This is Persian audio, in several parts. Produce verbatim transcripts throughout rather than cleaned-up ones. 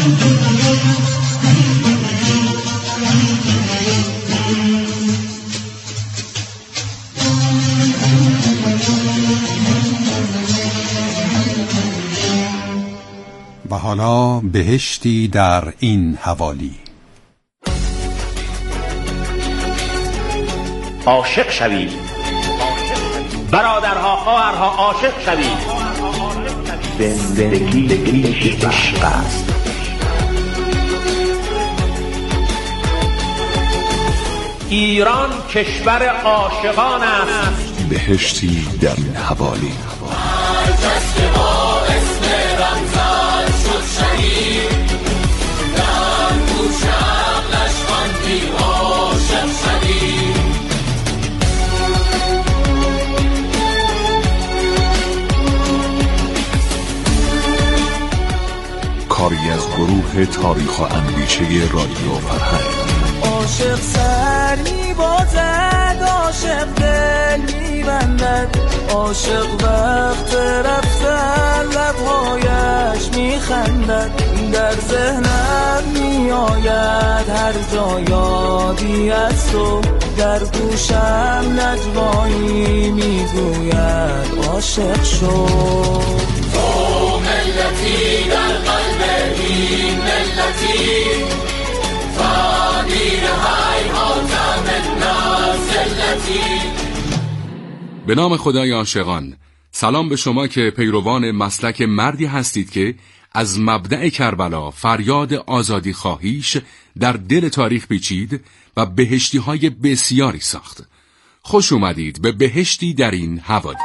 و حالا بهشتی در این حوالی. عاشق شوید برادرها، خواهرها، عاشق شوید. زندگی عشق است. ایران کشور عاشقان است. بهشتی در این حوالی. کاری از گروه تاریخ و اندیشه رادیو فرهنگ. عاشق سر می‌بازد، عاشق دل می‌بندد، عاشق وقت رفتن لب‌هایش می‌خندد. در ذهنم می‌آید هر جا یادی از تو، در گوشم نجوایی می‌گوید عاشق شو. تو ملتی در قلب این ملتی، فانی حیات من نازلتی. به نام خدای عاشقان، سلام به شما که پیروان مسلک مردی هستید که از مبدأ کربلا فریاد آزادی خواهیش در دل تاریخ پیچید و بهشتی های بسیاری ساخت. خوش اومدید به بهشتی در این حوالی.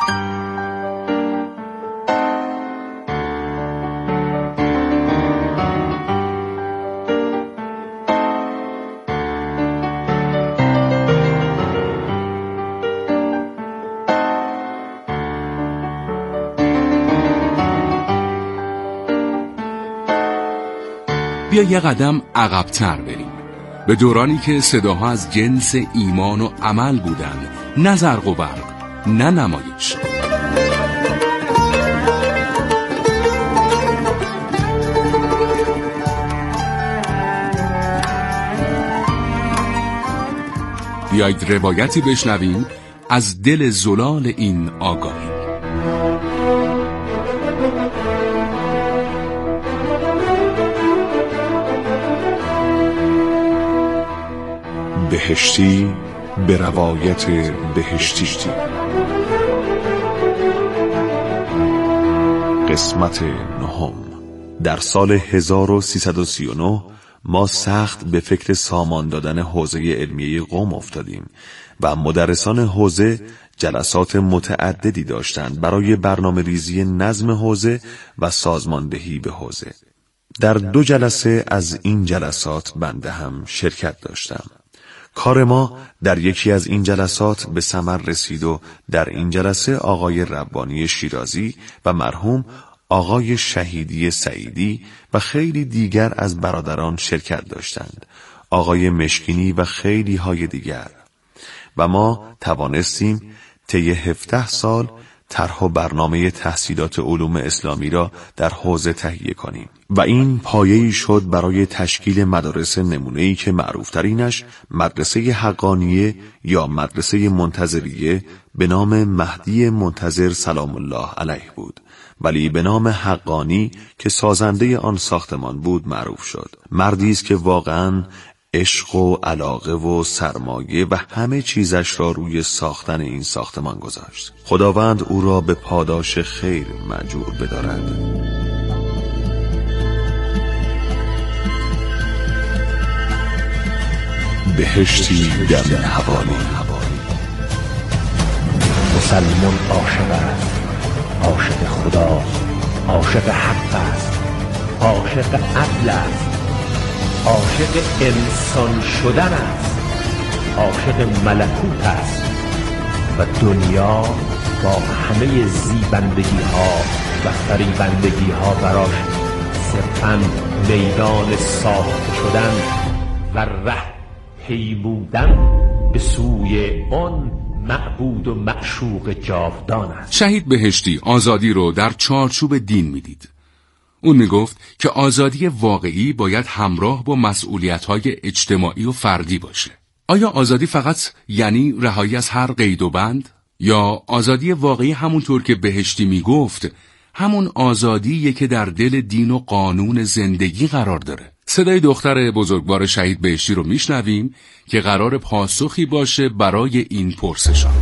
بیا یه قدم عقب‌تر بریم، به دورانی که صداها از جنس ایمان و عمل بودن، نه زرق و برق، نه نمایش. بیایید روایتی بشنویم از دل زلال این آگاهی. بهشتی به روایت بهشتی. قسمت نهم. در سال هزار و سیصد و سی و نه ما سخت به فکر سامان دادن حوزه علمیه قم افتادیم و مدرسان حوزه جلسات متعددی داشتند برای برنامه ریزی نظم حوزه و سازماندهی به حوزه. در دو جلسه از این جلسات بنده هم شرکت داشتم. کار ما در یکی از این جلسات به ثمر رسید و در این جلسه آقای ربانی شیرازی و مرحوم آقای شهیدی سعیدی و خیلی دیگر از برادران شرکت داشتند، آقای مشکینی و خیلی های دیگر، و ما توانستیم طی هفده سال طرح و برنامه تحصیلات علوم اسلامی را در حوزه تهیه کنیم و این پایه‌ای شد برای تشکیل مدارس نمونه‌ای که معروف‌ترینش مدرسه حقانیه یا مدرسه منتظریه به نام مهدی منتظر سلام الله علیه بود، ولی به نام حقانی که سازنده آن ساختمان بود معروف شد. مردی است که واقعاً عشق و علاقه و سرمایه و همه چیزش را روی ساختن این ساختمان گذاشت. خداوند او را به پاداش خیر مأجور بدارد. بهشتی در حوالی. مسلمان عاشق است، عاشق خدا، عاشق حق است، عاشق عدل است، عاشق انسان شدن است، عاشق ملکوت است و دنیا با همه زیبندگی ها و فریبندگی ها براش صرفاً میدان ساخته شدن و ره پیمودن به سوی آن معبود و معشوق جاودان است. شهید بهشتی آزادی رو در چارچوب دین میدید. اون میگفت که آزادی واقعی باید همراه با مسئولیت‌های اجتماعی و فردی باشه. آیا آزادی فقط یعنی رهایی از هر قید و بند؟ یا آزادی واقعی همونطور که بهشتی میگفت همون آزادیه که در دل دین و قانون زندگی قرار داره؟ صدای دختر بزرگوار شهید بهشتی رو میشنویم که قرار پاسخی باشه برای این پرسشان.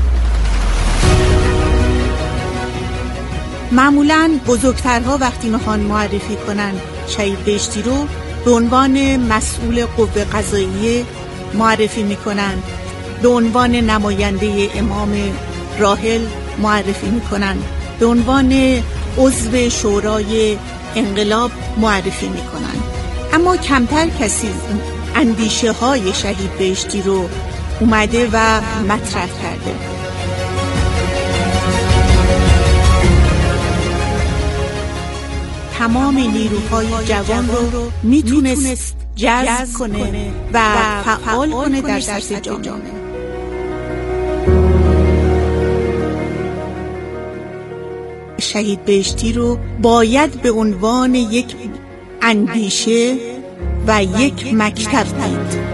معمولاً بزرگترها وقتی میخوان معرفی کنن شهید بهشتی رو به عنوان مسئول قوه قضاییه معرفی میکنن، به عنوان نماینده امام راحل معرفی میکنن، به عنوان عضو شورای انقلاب معرفی میکنن. اما کمتر کسی اندیشه های شهید بهشتی رو اومده و مطرح کرده. تمام نیروهای جوان رو میتونست جذب کنه و فعال کنه در سطح جامعه. شهید بهشتی رو باید به عنوان یک اندیشه و یک مکتب دید.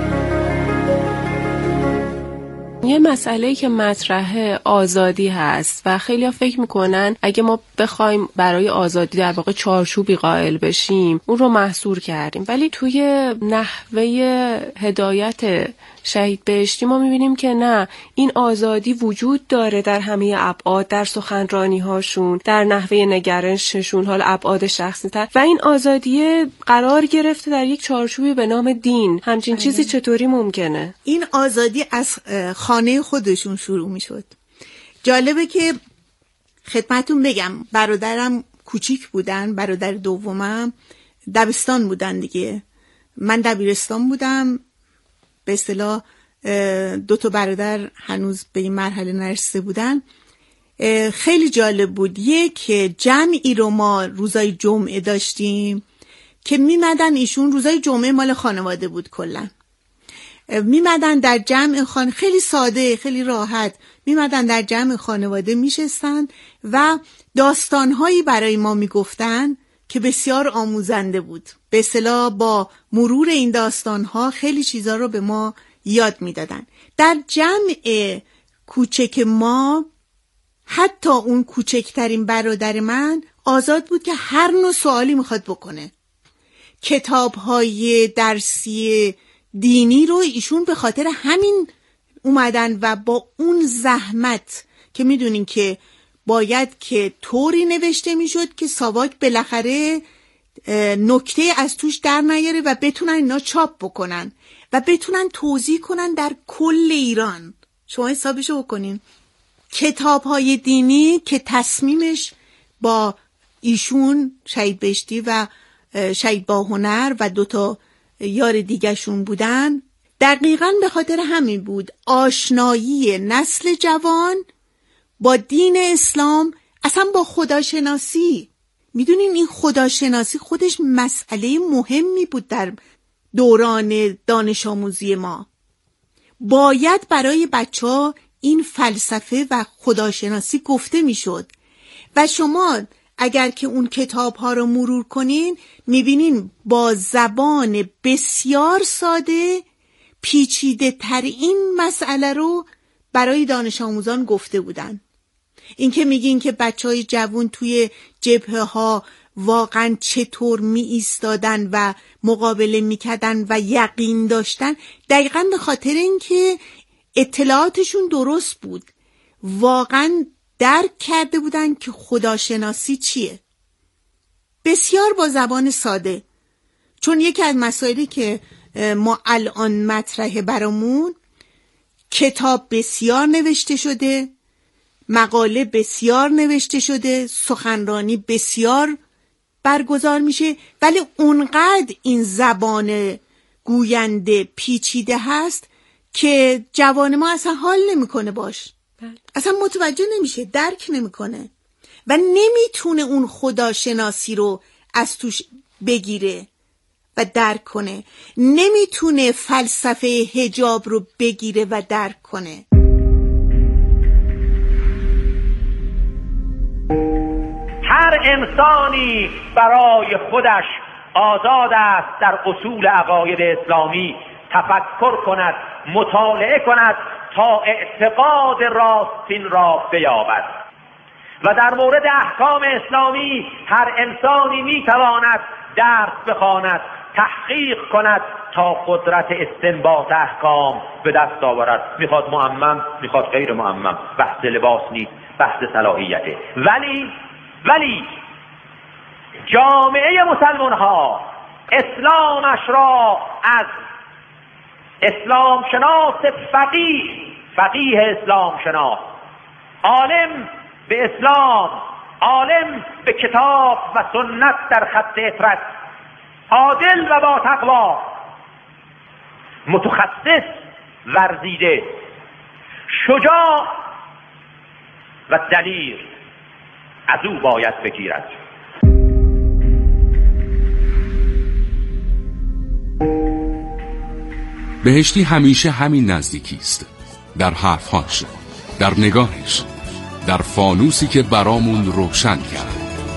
یه مسئله که مطرحه آزادی هست و خیلی ها فکر میکنن اگه ما بخوایم برای آزادی در واقع چارچوبی قائل بشیم اون رو محصور کردیم، ولی توی نحوه هدایت شهید بهشتی ما میبینیم که نه، این آزادی وجود داره در همه ابعاد، در سخنرانی هاشون، در نحوه نگرششون، حال ابعاد شخصی تر، و این آزادی قرار گرفته در یک چارچوبی به نام دین. همچین آره. چیزی چطوری ممکنه؟ این آزادی از خانه خودشون شروع میشد. جالبه که خدمتون بگم برادرم کوچیک بودن، برادر دومم دبستان بودن دیگه، من دبیرستان بودم. به اصطلاح دو تا برادر هنوز به این مرحله نرسیده بودن. خیلی جالب بود. یک جمعی رو ما روزای جمعه داشتیم که میمدن، ایشون روزای جمعه مال خانواده بود کلا، میمدن در جمع خانه، خیلی ساده خیلی راحت میمدن در جمع خانواده میشستن و داستانهایی برای ما میگفتن که بسیار آموزنده بود. به اصطلاح با مرور این داستانها خیلی چیزا رو به ما یاد میدادن. در جمع کوچک ما حتی اون کوچکترین برادر من آزاد بود که هر نوع سوالی میخواد بکنه. کتاب‌های درسی دینی رو ایشون به خاطر همین اومدن و با اون زحمت که میدونین که باید که طوری نوشته میشد که ساواک بالاخره نکته از توش در نیاره و بتونن اینا چاپ بکنن و بتونن توزیع کنن در کل ایران. شما حسابشو بکنین. کتاب‌های دینی که تصمیمش با ایشون شهید بهشتی و شهید باهنر و دوتا یار دیگه‌شون بودن، دقیقاً به خاطر همین بود. آشنایی نسل جوان با دین اسلام، اصلا با خداشناسی. میدونین این خداشناسی خودش مسئله مهمی بود در دوران دانش آموزی ما. باید برای بچه‌ها این فلسفه و خداشناسی گفته میشد و شما اگر که اون کتاب ها رو مرور کنین میبینین با زبان بسیار ساده پیچیده تر این مسئله رو برای دانش آموزان گفته بودن. این که میگین که بچهای جوان توی جبهه ها واقعا چطور می ایستادن و مقابله میکردن و یقین داشتن، دقیقاً به خاطر اینکه اطلاعاتشون درست بود، واقعا درک کرده بودن که خداشناسی چیه. بسیار با زبان ساده. چون یکی از مسائلی که ما الان مطرحه برامون، کتاب بسیار نوشته شده، مقاله بسیار نوشته شده، سخنرانی بسیار برگزار میشه، ولی اونقدر این زبان گوینده پیچیده هست که جوان ما اصلا حال نمیکنه باش، اصلا متوجه نمیشه، درک نمیکنه و نمیتونه اون خداشناسی رو از توش بگیره و درک کنه، نمیتونه فلسفه حجاب رو بگیره و درک کنه. هر هر انسانی برای خودش آزاد است در اصول عقاید اسلامی تفکر کند، مطالعه کند تا اعتقاد راستین را بیابد. و در مورد احکام اسلامی هر انسانی میتواند درس بخواند، تحقیق کند تا قدرت استنباط احکام به دست آورد. میخواد معمم، میخواد غیر معمم، بحث لباس نیست، بحث صلاحیته. ولی ولی جامعه مسلمان ها اسلامش را از اسلام شناس فقیه فقیه اسلام شناس، عالم به اسلام، عالم به کتاب و سنت در خط اطرت، عادل و با تقوا، متخصص ورزیده، شجاع و دلیر از او باید بگیرد. بهشتی همیشه همین نزدیکی است، در حرفهاش، در نگاهش، در فانوسی که برامون روشن کرد.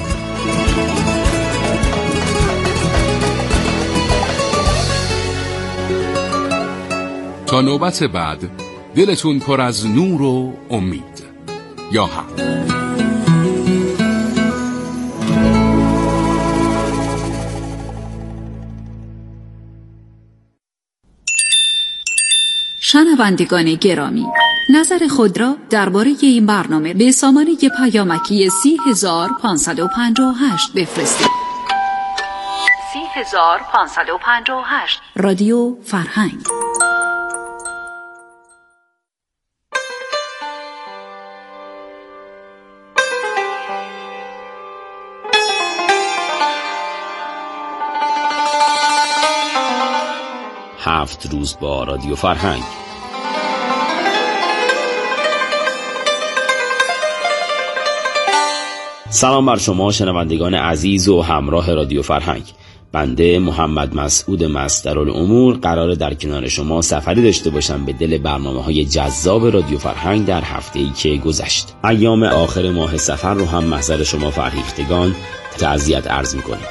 تا نوبت بعد، دلتون پر از نور و امید. یا هم شنوندگان گرامی، نظر خود را درباره این برنامه به سامانه پیامکی سی هزار پانصد و پنجاه و هشت بفرستید. سی هزار پانصد و پنجاه و هشت رادیو فرهنگ. هفت روز با رادیو فرهنگ. سلام بر شما شنوندگان عزیز و همراه رادیو فرهنگ. بنده محمد مسعود مصدرالامور قراره در کنار شما سفری داشته باشم به دل برنامه‌های جذاب رادیو فرهنگ در هفته‌ای که گذشت. ایام آخر ماه صفر رو هم محضر شما فرهیختگان تعزیت عرض می‌کنیم.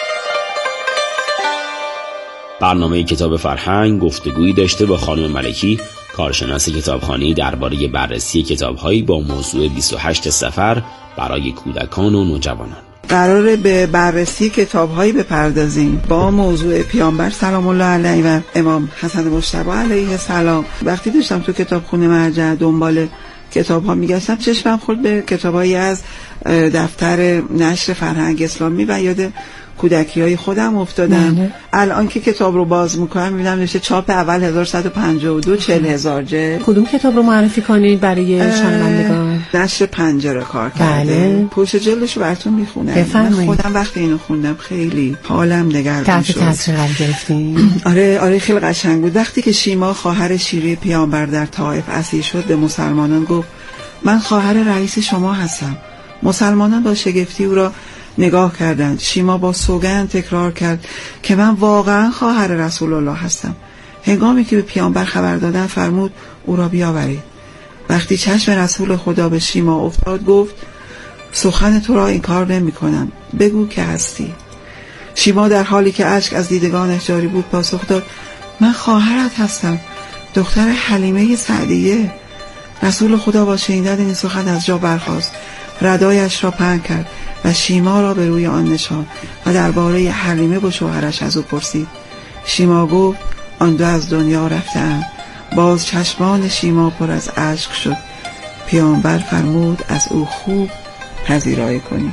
برنامه کتاب فرهنگ گفتگویی داشته با خانم ملکی، کارشناس کتابخوانی، درباره بررسی کتاب‌هایی با موضوع بیست و هشت صفر برای کودکان و نوجوانان. قراره به بررسی کتاب‌هایی بپردازیم با موضوع پیامبر سلام الله علیه و امام حسن مجتبی علیه السلام. وقتی داشتم تو کتابخونه مرجع دنبال کتاب‌ها میگشتم، چشمم خورد به کتابایی از دفتر نشر فرهنگ اسلامی و یاد کودکی های خودم افتادم. بله. الان که کتاب رو باز میکنم میبینم نوشته چاپ اول هزار و صد و پنجاه و دو، چهل هزار جلد. کدوم کتاب رو معرفی کنید برای شنوندگان؟ نشر پنجره کار کرده. بله. پشت جلدش رو براتون میخونم. من خودم وقتی اینو خوندم خیلی حالم دگرگون شد. تحت تاثیر قرار گرفتین؟ آره آره خیلی قشنگ بود. وقتی که شیما خواهر شیری پیامبر در طائف اسیر شد به مسلمانان گفت من خواهر رئیس شما هستم. مسلمانان با شگفتی او را نگاه کردند. شیما با سوگند تکرار کرد که من واقعا خواهر رسول الله هستم. هنگامی که به پیامبر خبر دادن فرمود او را بیاورید. وقتی چشم رسول خدا به شیما افتاد گفت سخن تو را انکار نمی کنم، بگو که هستی. شیما در حالی که اشک از دیدگانش جاری بود پاسخ داد من خواهرت هستم، دختر حلیمه سعدیه. رسول خدا با شنیدن این سخن از جا برخاست، ردایش را پهن کرد و شیما را به روی آن نشاند و درباره حلیمه با شوهرش از او پرسید. شیما گفت آن دو از دنیا رفتند. باز چشمان شیما پر از اشک شد. پیامبر فرمود از او خوب پذیرایی کنید.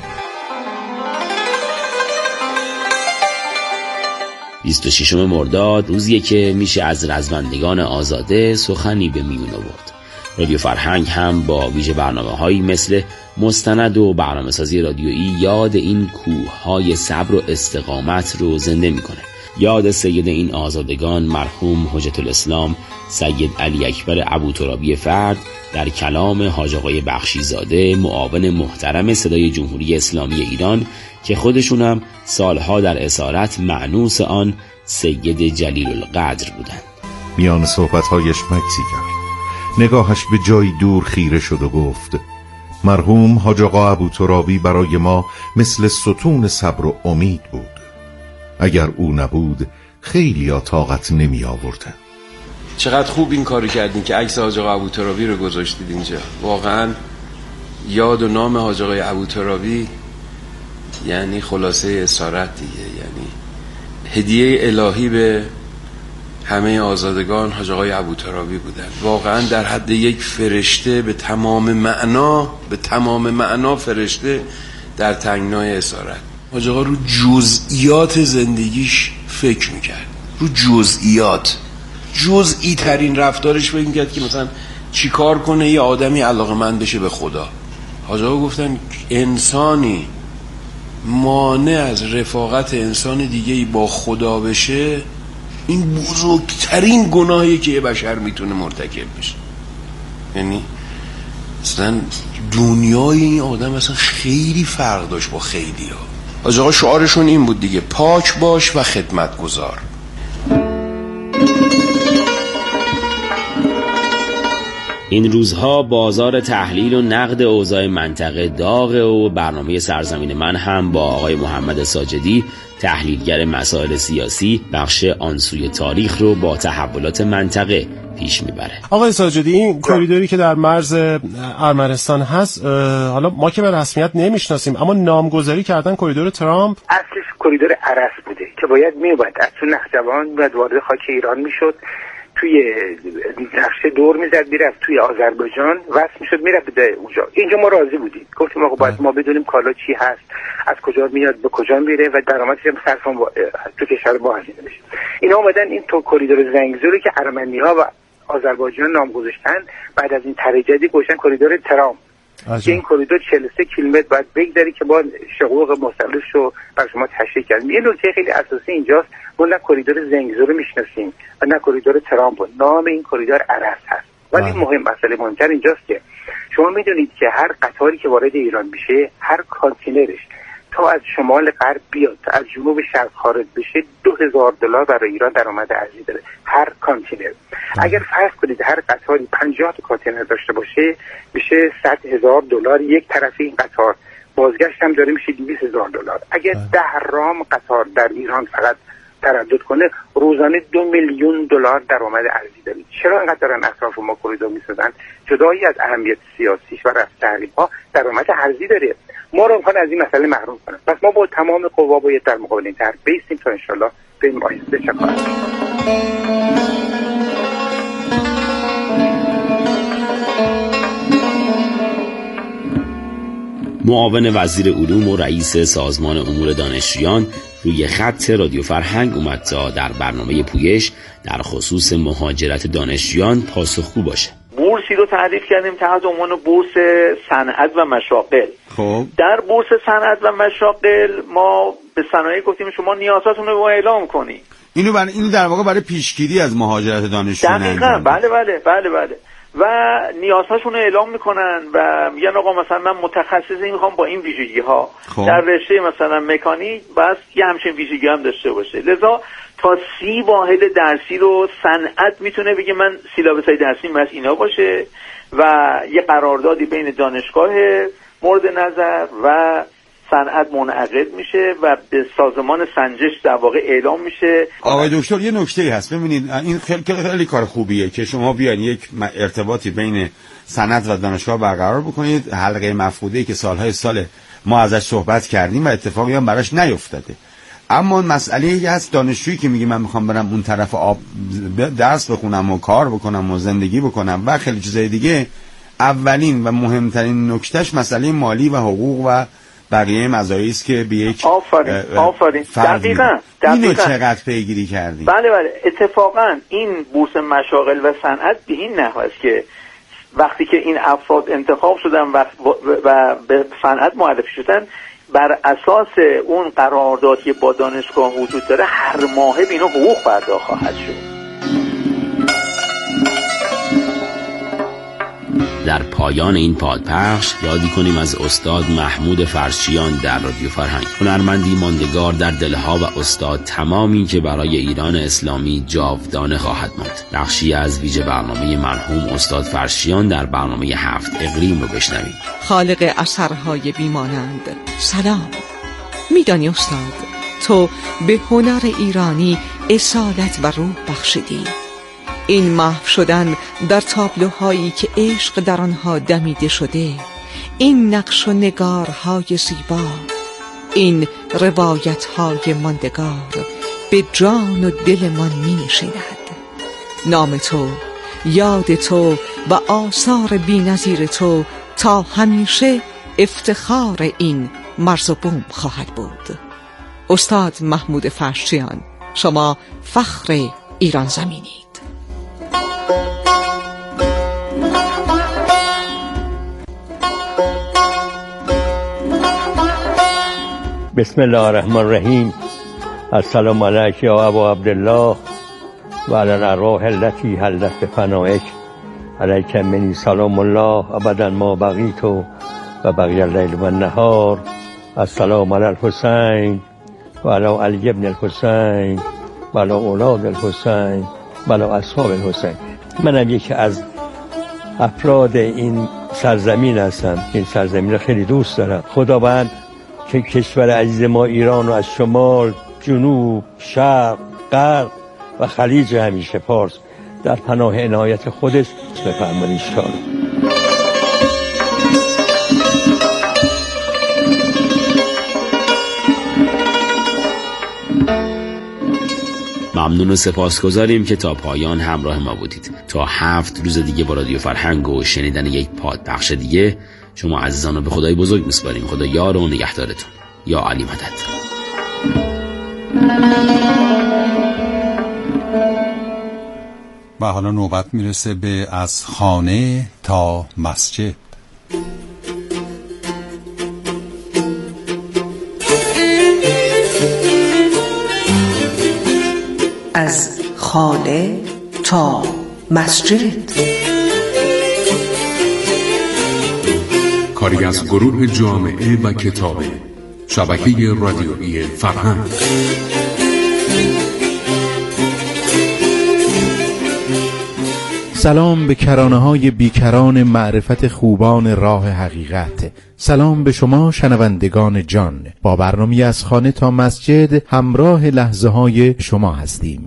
بیست و ششم مرداد روزیه که میشه از رزمندگان آزاده سخنی به میون آورد. رادیو فرهنگ هم با ویژه برنامه‌هایی مثل مستند و برنامه‌سازی رادیویی یاد این کوه‌های صبر و استقامت رو زنده میکنه. یاد سید این آزادگان مرحوم حجت الاسلام سید علی اکبر ابوترابی فرد در کلام حاج آقای بخشیزاده معاون محترم صدای جمهوری اسلامی ایران که خودشونم سالها در اسارت مأنوس آن سید جلیل القدر بودند. میان صحبت‌هایش مکسی کرد. نگاهش به جای دور خیره شد و گفت مرحوم حاج آقا ابوترابی برای ما مثل ستون صبر و امید بود. اگر او نبود خیلی ها طاقت نمی آوردن. چقدر خوب این کاری کردین که عکس حاج آقا ابوترابی رو گذاشتید اینجا. واقعا یاد و نام حاج آقا ابوترابی یعنی خلاصه اسارت دیگه، یعنی هدیه الهی به همه آزادگان حاج آقای ابوترابی بودن. واقعا در حد یک فرشته به تمام معنا به تمام معنا فرشته در تنگنای اسارت. حاج آقا رو جزئیات زندگیش فکر میکرد، رو جزئیات جزئی ترین رفتارش فکر میکرد که مثلا چی کار کنه یه آدمی علاقمند بشه به خدا. حاج آقا گفتن انسانی مانع از رفاقت انسان دیگه‌ای با خدا بشه این بزرگترین گناهیه که یه بشر میتونه مرتکب بشه. یعنی اصلا دنیای این آدم اصلا خیلی فرق داشت با خیلی ها. حاج آقا شعارشون این بود دیگه، پاک باش و خدمت گذار. این روزها بازار تحلیل و نقد اوضاع منطقه داغه و برنامه سرزمین من هم با آقای محمد ساجدی تحلیلگر مسائل سیاسی بخش آنسوی تاریخ رو با تحولات منطقه پیش میبره. آقای ساجدی، این کوریدوری که در مرز ارمنستان هست حالا ما که به رسمیت نمیشناسیم اما نامگذاری کردن کوریدور ترامپ. اصلش کوریدور ارس بوده که باید میومد از تو نخجوان باید وارد خاک ایران میشد، توی نقشه دور میزد میرفت توی آذربایجان وصل میشد میرفت به اونجا. اینجا ما راضی بودیم، گفتیم آقا باید ما بدونیم کالا چی هست، از کجا میاد به کجا میره و درآمدش هم صرفا تو کشور ما هزینه بشه. اینا اومدن این تو کوریدور زنگزوری که ارمنی‌ها و آذربایجان نام گذاشتن بعد از این طرح جدید گذاشتن کوریدور ترامپ. که این کوریدور چهل و سه کیلومتر باید بگذری که با شقوق مختلفش رو بر شما تشریح کردیم. یه نکته خیلی اساسی اینجاست، ما نه کوریدور زنگزور رو میشناسیم و نه کوریدور ترامپ. نام این کوریدور ارس هست. ولی مهم مسئله مهمتر اینجاست که شما میدونید که هر قطاری که وارد ایران میشه، هر کانتینرش تا از شمال غرب بیاد تا از جنوب شرق خارج بشه دو هزار دلار برای ایران درآمد ارزی داره هر کانتینر. اگر فرض کنید هر قطاری پنجاه تا کانتینر داشته باشه میشه صد هزار دلار یک طرف این قطار، بازگشت هم داره میشه دویست هزار دلار. اگر ده رام قطار در ایران فقط تردد کنه روزانه دو میلیون دلار درآمد ارزی داره. چرا اینقدر دارن اطراف ما کوریدور میسازن؟ جدایی از اهمیت سیاسیش و رفع تحریم‌ها درآمد ارزی داره. ما رو امکان از این مسئله محروم کنن. پس ما با تمام قوا باید در مقابل این طرح بیستیم تا انشالله بریم آینده چه کار. معاون وزیر علوم و رئیس سازمان امور دانشجویان روی خط رادیو فرهنگ اومد تا در برنامه پویش در خصوص مهاجرت دانشجویان پاسخگو باشه. بورسی رو تعریف کردیم تحت عنوان بورس صنعت و مشاغل. خب در بورس صنعت و مشاغل ما به صنایع گفتیم شما نیازاتون رو اعلام کنید. اینو برای اینو در واقع برای پیشگیری از مهاجرت دانشجویان. دقیقاً بله بله بله بله. و نیازهاشون رو اعلام میکنن و میگن آقا مثلا من متخصصی میخوام با این ویژگی ها خب. در رشته مثلا مکانیک بس یه همچین ویژگی هم داشته باشه. لذا تا سی واحد درسی رو صنعت میتونه بگه من سیلابسای درسی من اینا باشه و یه قراردادی بین دانشگاه مورد نظر و صنعت منعقد میشه و به سازمان سنجش در واقع اعلام میشه. آقای دکتر یه نکته‌ای هست، ببینید این خیلی خیلی کار خوبیه که شما بیاین یک ارتباطی بین صنعت و دانشگاه برقرار بکنید. حلقه مفقوده‌ای که سالهای سال ما ازش صحبت کردیم و اتفاقی هم براش نیفتاده. اما مسئله ای هست دانشجویی که میگه من میخوام برم اون طرف آب درس بخونم و کار بکنم و زندگی بکنم و خیلی چیزای دیگه، اولین و مهمترین نکتهش مسئله مالی و حقوق و بقیه مزایایی است که به یک آفرین آفرین دقیقاً اینو چقدر پیگیری کردیم. بله بله اتفاقا این بورس مشاغل و صنعت به این نحو است که وقتی که این افراد انتخاب شدن و, و به صنعت معرفی شدن بر اساس اون قراردادی که با دانشگاه وجود داره هر ماه به اینا حقوق پرداخت خواهد شد. در پایان این پادپخش یادی کنیم از استاد محمود فرشیان در رادیو فرهنگ، هنرمندی ماندگار در دلها و استاد تمامی که برای ایران اسلامی جاودانه خواهد ماند. بخشی از ویژه برنامه مرحوم استاد فرشیان در برنامه هفت اقلیم رو بشنویم. خالق اثرهای بیمانند سلام. میدانی استاد، تو به هنر ایرانی اصالت و روح بخشیدی. این محو شدن در تابلوهایی که عشق در آنها دمیده شده، این نقش و نگارهای زیبا، این روایتهای ماندگار به جان و دلمان می نشیند. نام تو، یاد تو و آثار بی‌نظیر تو تا همیشه افتخار این مرز و بوم خواهد بود. استاد محمود فرشیان، شما فخر ایران زمینید. بسم الله الرحمن الرحیم. السلام علیک یا ابا عبدالله و علی الارواح التي حلت بفنائک، علیک منی سلام الله ابدا ما بقیت و بقی اللیل و النهار. السلام علی الحسین و علی علی ابن الحسین و علی اولاد الحسین و علی اصحاب الحسین. منم یکی از افراد این سرزمین هستم. این سرزمین خیلی دوست دارم. خداوند که کشور عزیز ما ایران رو از شمال، جنوب، شرق، غرب و خلیج همیشه فارس در پناه عنایت خودش بفرمایید انشاءالله. ممنون و سپاسگزاریم که تا پایان همراه ما بودید. تا هفت روز دیگه با رادیو فرهنگ و شنیدن یک پادبخش دیگه شما عزیزان رو به خدای بزرگ میسپاریم. خدا یار و نگهدارتون. یا علی مدد. و حالا نوبت میرسه به از خانه تا مسجد. از خانه تا مسجد. کاری از گروه جامعه و کتابه، شبکه رادیویی فرهنگ. سلام به کرانه های بیکران معرفت خوبان راه حقیقت. سلام به شما شنوندگان جان. با برنامه از خانه تا مسجد همراه لحظه های شما هستیم.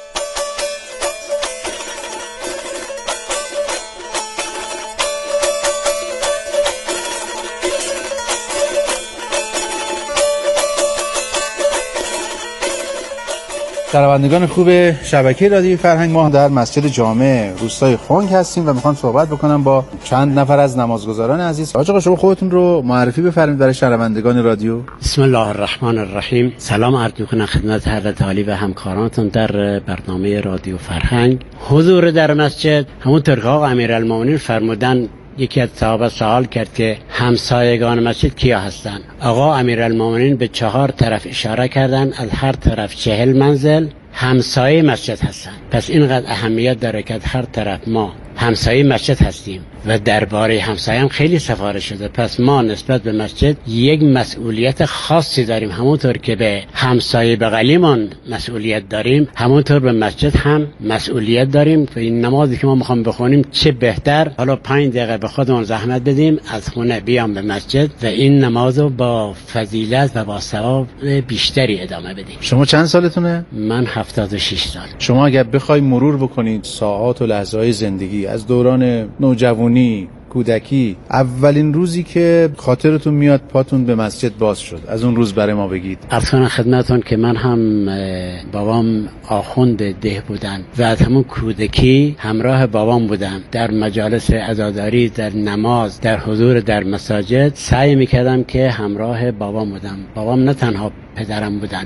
شنوندگان خوب شبکه رادیوی فرهنگ، ما در مسجد جامع روستای خنگ هستیم و میخوام صحبت بکنم با چند نفر از نمازگزاران عزیز. آقا شما خودتون رو معرفی بفرمایید برای شنوندگان رادیو. بسم الله الرحمن الرحیم. سلام عرض می‌کنم خدمت حضرت عالی و همکارانتون در برنامه رادیو فرهنگ. حضور در مسجد همونطور که آقا امیرالمومنین فرمودن، یکی از صحابه سوال کرد که همسایگان مسجد کیا هستند؟ آقا امیرالمومنین به چهار طرف اشاره کردن، از هر طرف چهل منزل همسایه مسجد هستند. پس اینقدر اهمیت داره که از هر طرف ما همسایه مسجد هستیم و درباره همسایه هم خیلی سفارش شده. پس ما نسبت به مسجد یک مسئولیت خاصی داریم. همونطور که به همسایه بغلیمون مسئولیت داریم، همونطور به مسجد هم مسئولیت داریم. و این نمازی که ما میخوام بخونیم چه بهتر حالا پنج دقیقه به خودمون زحمت بدیم، از خونه بیام به مسجد و این نمازو با فضیلت و با ثواب بیشتری ادامه بدیم. شما چند سالتونه؟ من هفتاد و شش سال. شما اگر بخوای مرور بکنید ساعات و لحظه‌های زندگی از دوران نوجوانی، کودکی، اولین روزی که خاطرتون میاد پاتون به مسجد باز شد، از اون روز برای ما بگید. عرض کنم خدمتون که من هم بابام آخوند ده بودن و از همون کودکی همراه بابام بودم. در مجالس عزاداری، در نماز، در حضور در مساجد سعی میکردم که همراه بابام بودم. بابام نه تنها پدرم بودن،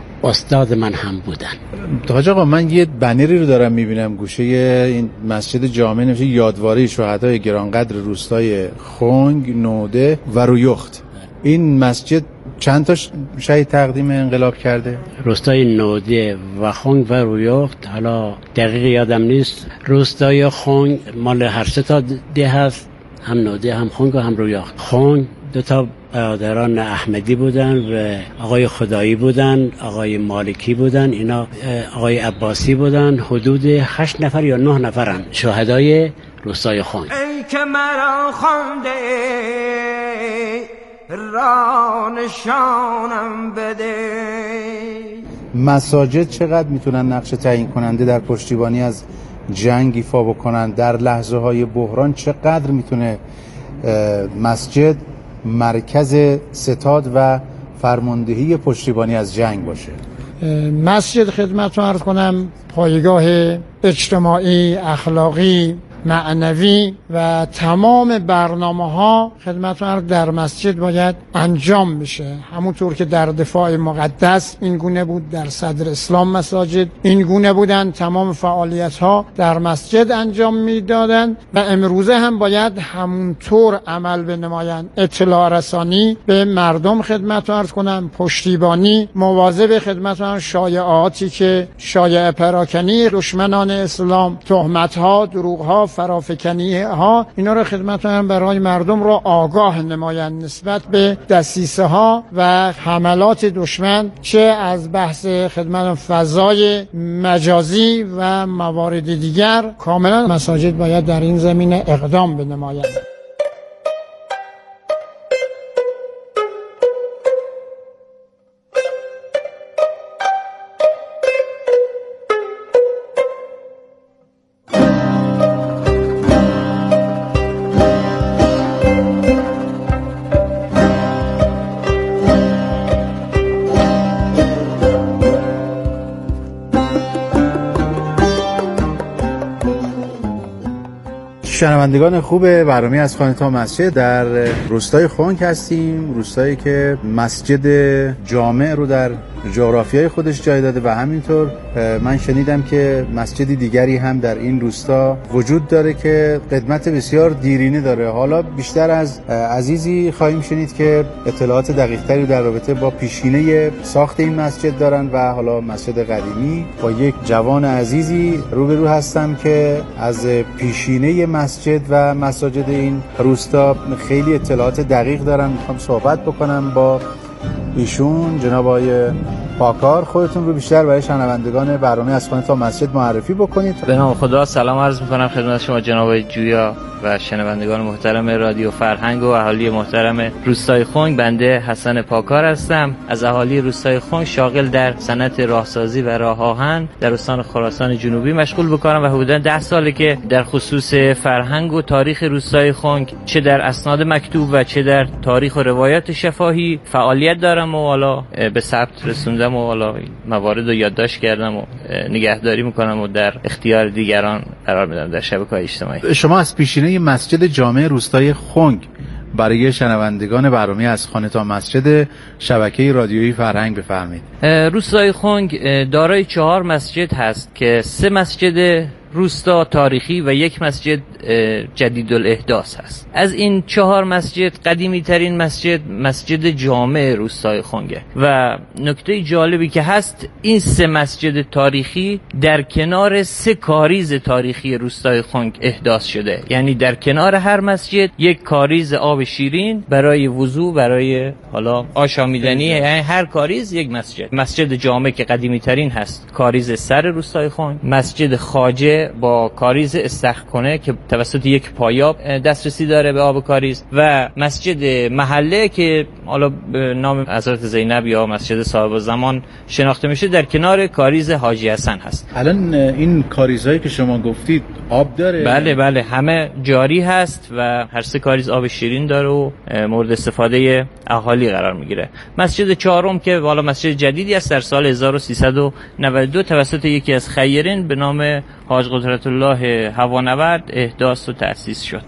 استاد من هم بودن. حاج آقا من یه بنری رو دارم میبینم گوشه این مسجد جامع، نوشته یادواره شهدای گرانقدر روستای خنگ، نوده و رویخت. این مسجد چند تا شهید تقدیم انقلاب کرده؟ روستای نوده و خنگ و رویخت، حالا دقیق یادم نیست. روستای خنگ مال هر سه تا ده هست هم نوده هم خنگ و هم رویاخت. خنگ دو تا برادران احمدی بودن و آقای خدایی بودن، آقای مالکی بودن، اینا آقای عباسی بودن. حدود هشت نفر یا نه نفرن شهدای روستای خنگ. ای که مرا خوانده رانشانم بده. مساجد چقدر میتونن نقش تعیین کننده در پشتیبانی از جنگ ایفا بکنن؟ در لحظه های بحران چقدر میتونه مسجد مرکز ستاد و فرماندهی پشتیبانی از جنگ باشه؟ مسجد خدمتتون عرض کنم پایگاه اجتماعی، اخلاقی، معنوی و تمام برنامه ها خدمتتون در مسجد باید انجام بشه. همونطور که در دفاع مقدس این گونه بود، در صدر اسلام مساجد این گونه بودن، تمام فعالیت ها در مسجد انجام میدادن و امروزه هم باید همونطور عمل بنمایند. اطلاع رسانی به مردم خدمتتون عرض کنم، پشتیبانی، مواظب خدمتتون شایعاتی که شایعه پراکنی دشمنان اسلام، تهمت ها، دروغ ها، فرافکنی ها، اینا رو خدمتتون برای مردم رو آگاه نمایند نسبت به دسیسه ها و حملات دشمن، چه از بحث خدمت فضای مجازی و موارد دیگر. کاملا مساجد باید در این زمینه اقدام بنمایند. شنوندگان خوب برنامه از خانه تا مسجد، در روستای خنگ هستیم، روستایی که مسجد جامع رو در جغرافیای خودش جای داده و همینطور من شنیدم که مسجد دیگری هم در این روستا وجود داره که قدمت بسیار دیرینه داره. حالا بیشتر از عزیزی خواهیم شنید که اطلاعات دقیق‌تری در رابطه با پیشینه ساخت این مسجد دارن و حالا مسجد قدیمی. با یک جوان عزیزی روبرو هستم که از پیشینه مسجد و مساجد این روستا خیلی اطلاعات دقیق دارن. میخوام صحبت بکنم با ایشون. جناب آقای پاکار، خودتون رو بیشتر برای شنوندگان برنامه از خانه تا مسجد معرفی بکنید. به نام خدا سلام عرض میکنم خدمت شما جناب آقای جویا و شنوندگان محترم رادیو فرهنگ و اهالی محترم روستای خنگ. بنده حسن پاکار هستم، از اهالی روستای خنگ، شاغل در صنعت راهسازی و راه آهن در استان خراسان جنوبی مشغول بکارم و حدوداً ده ساله که در خصوص فرهنگ و تاریخ روستای خنگ چه در اسناد مکتوب و چه در تاریخ و روایات شفاهی فعالیت دارم و حالا به ثبت رسوندم و حالا موارد رو یادداشت کردم و نگهداری میکنم و در اختیار دیگران قرار میدم در شبکه‌های اجتماعی. شما از پیشینه مسجد جامع روستای خنگ برای شنوندگان برنامه از خانه تا مسجد شبکه رادیویی فرهنگ بفرمایید. روستای خنگ دارای چهار مسجد هست که سه مسجد روستا تاریخی و یک مسجد جدید الاحداث هست. از این چهار مسجد قدیمی ترین مسجد مسجد جامع روستای خنگه و نکته جالبی که هست این سه مسجد تاریخی در کنار سه کاریز تاریخی روستای خنگ احداث شده، یعنی در کنار هر مسجد یک کاریز آب شیرین برای وضو، برای حالا آشامیدنی، یعنی هر کاریز یک مسجد. مسجد جامع که قدیمی ترین هست کاریز سر روستای خنگ، مسجد خواجه با کاریز استخرکنه که توسط یک پایاب دسترسی داره به آب کاریز و مسجد محله که حالا به نام حضرت زینب یا مسجد صاحب زمان شناخته میشه در کنار کاریز حاجی حسن هست. الان این کاریزهایی که شما گفتید آب داره؟ بله بله همه جاری هست و هر سه کاریز آب شیرین داره و مورد استفاده اهالی قرار میگیره. مسجد چهارم که حالا مسجد جدیدی است در سال هزار و سیصد و نود و دو توسط یکی از خیرین به نام حاج قدرت الله هوانورد احداث و تأسیس شد.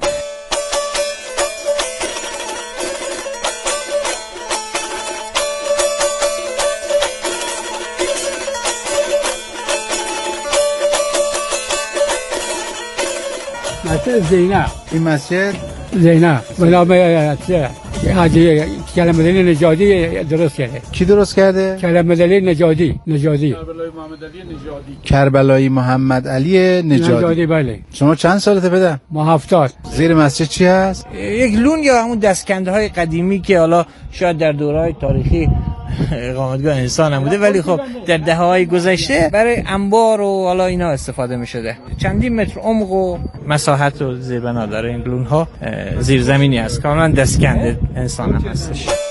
مسجد زینب. این مسجد زینب به نام حاجی کلمه دلی نژادی درست کرده. کی درست کرده؟ کلمه دلی نژادی نژادی کربلایی محمد علی نژادی. نژادی بله. شما چند سالته پدر؟ ما هفتاد. زیر مسجد چی هست؟ یک لون یا همون دستکنده های قدیمی که حالا شاید در دورهای تاریخی اقامتگاه انسان هم بوده، ولی خب در دهه‌های گذشته برای انبار و حالا اینا استفاده می شده. چندین متر عمق و مساحت و زیربنا داره این لون ها. زیرزمینی هست، کاملا دستکنده انسان هم هستش.